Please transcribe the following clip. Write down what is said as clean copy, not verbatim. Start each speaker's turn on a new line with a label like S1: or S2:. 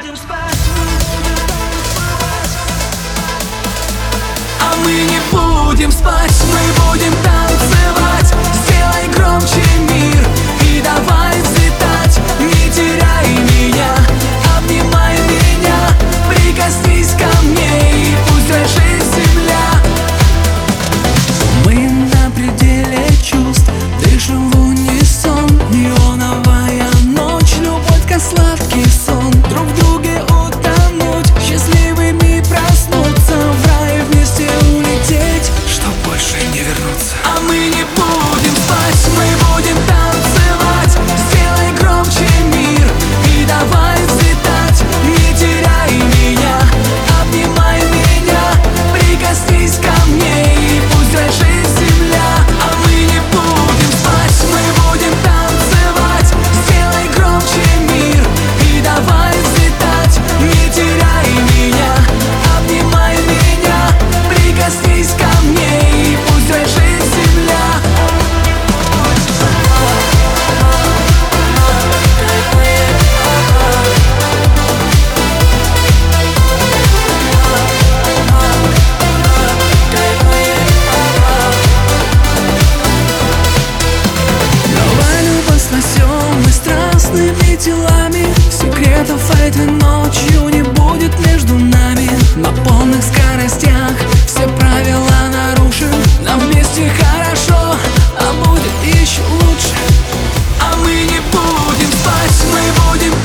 S1: будем спать. А мы не будем спать, мы будем танцевать. Сделай громче мир и давай взлетать. Не теряй меня, обнимай меня, прикоснись ко мне и пусть дрожит земля. Мы на пределе чувств, дышим в унисон. Неоновая ночь, любовь как сладкий сон. Друг в друге утонуть, счастливыми проснуться, в рай вместе улететь, чтоб больше не вернуться. А мы не будем спать, мы будем танцевать. Сделай громче мир и давай взлетать. Не теряй меня, обнимай меня, прикоснись ко мне и пусть дрожит земля. А мы не будем спать, мы будем танцевать. Сделай громче мир и давай взлетать. Не теряй меня, обнимай меня, прикоснись ко мне и пусть дрожит земля. Давай любовь спасем мы страстными телами. Секретов этой ночью не будет между нами. На полных скоростях все правила нарушим. Нам вместе хорошо, а будет еще лучше. А мы не будем спать, мы будем